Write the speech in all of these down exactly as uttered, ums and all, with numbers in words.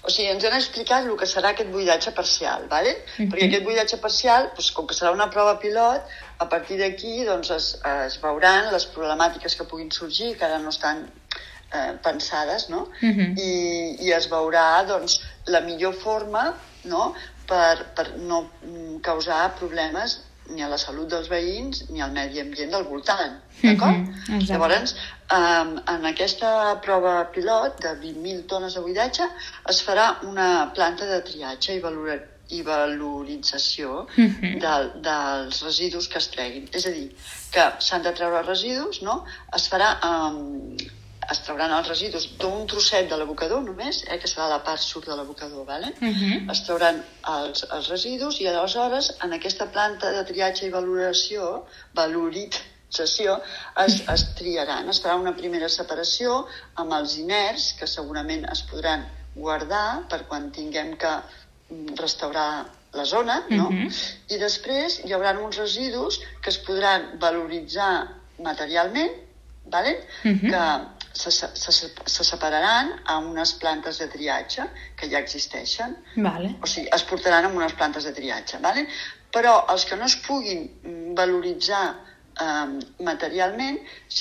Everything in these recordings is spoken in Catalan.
O sigui, ens han explicat el que serà aquest buidatge parcial, ¿vale? Uh-huh. Perquè aquest buidatge parcial, doncs, com que serà una prova pilot, a partir d'aquí doncs, es, es veuran les problemàtiques que puguin sorgir, que ara no estan eh, pensades, no? Uh-huh. I, i es veurà doncs, la millor forma, no?, per, per no causar problemes ni a la salut dels veïns ni al medi ambient del voltant, d'acord? Mm-hmm, llavors, um, en aquesta prova pilot de vint mil tones de buidatge es farà una planta de triatge i, valora, i valorització mm-hmm. del, dels residus que es treguin. És a dir, que s'han de treure residus, no? Es farà... Um, es trauran els residus d'un trosset de l'abocador només, eh, que serà la part sud de l'abocador, ¿vale? Uh-huh. Es trauran els, els residus i aleshores en aquesta planta de triatge i valoració, valorització, es, es triaran. Es farà una primera separació amb els inerts, que segurament es podran guardar per quan tinguem que restaurar la zona, no? Uh-huh. I després hi haurà uns residus que es podran valoritzar materialment, ¿vale? Uh-huh. Que Se, se, se separaran a unes plantes de triatge que ja existeixen. Vale. O sigui, es portaran en unes plantes de triatge. Vale? Però els que no es puguin valoritzar eh, materialment,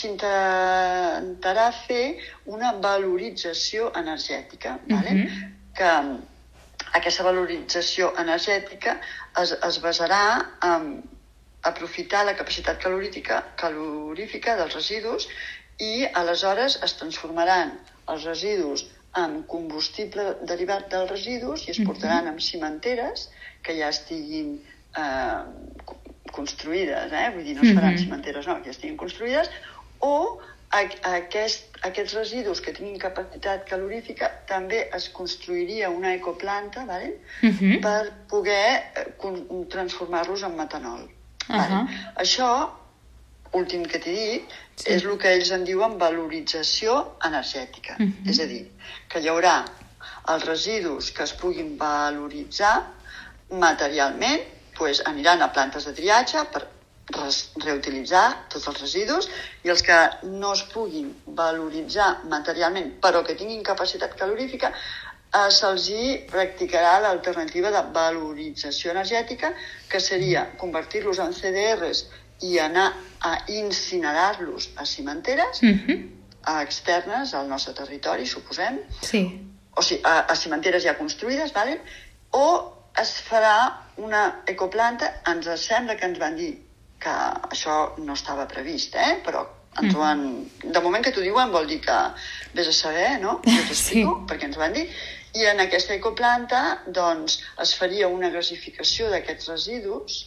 s'intentarà fer una valorització energètica. Vale? Uh-huh. Que aquesta valorització energètica es, es basarà en aprofitar la capacitat calorífica, calorífica dels residus i aleshores es transformaran els residus en combustible derivat dels residus i es portaran en cimenteres que ja estiguin eh, construïdes, eh? Vull dir, no es faran cimenteres, no, que ja estiguin construïdes, o a, a aquest, aquests residus que tinguin capacitat calorífica també es construiria una ecoplanta, ¿vale? Uh-huh. Per poder eh, transformar-los en metanol. Uh-huh. Vale? Això, últim que t'he dit, sí. És el que ells en diuen valorització energètica. Uh-huh. És a dir, que hi haurà els residus que es puguin valoritzar materialment, doncs aniran a plantes de triatge per reutilitzar tots els residus, i els que no es puguin valoritzar materialment però que tinguin capacitat calorífica, eh, se'ls practicarà l'alternativa de valorització energètica, que seria convertir-los en C D Rs i anar a incinerar-los a cimenteres uh-huh. externes al nostre territori, suposem. Sí. O sigui, a, a cimenteres ja construïdes, ¿vale? O es farà una ecoplanta. Ens sembla que ens van dir que això no estava previst, eh? Però ens ho han... De moment que t'ho diuen vol dir que vés a saber, no? Jo t'explico, sí. Perquè ens ho van dir. I en aquesta ecoplanta, doncs, es faria una gasificació d'aquests residus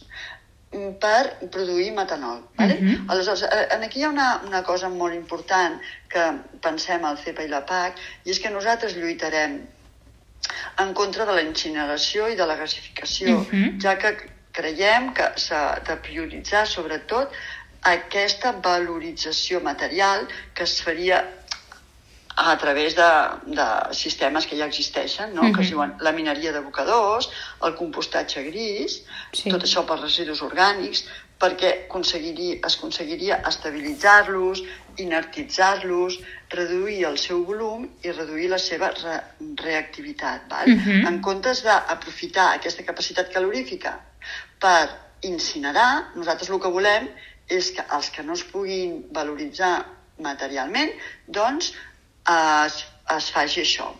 per produir metanol. Vale? Uh-huh. Aleshores, aquí hi ha una, una cosa molt important que pensem al C E P A i la P A C, i és que nosaltres lluitarem en contra de la incineració i de la gasificació, uh-huh. ja que creiem que s'ha de prioritzar sobretot aquesta valorització material que es faria a través de, de sistemes que ja existeixen, no? Uh-huh. Que es diuen la mineria d'abocadors, el compostatge gris, sí. Tot això pels residus orgànics, perquè aconseguiria, es aconseguiria estabilitzar-los, inertitzar-los, reduir el seu volum i reduir la seva re reactivitat. Val? Uh-huh. En comptes d'aprofitar aquesta capacitat calorífica per incinerar, nosaltres el que volem és que els que no es puguin valoritzar materialment, doncs es, es faci això.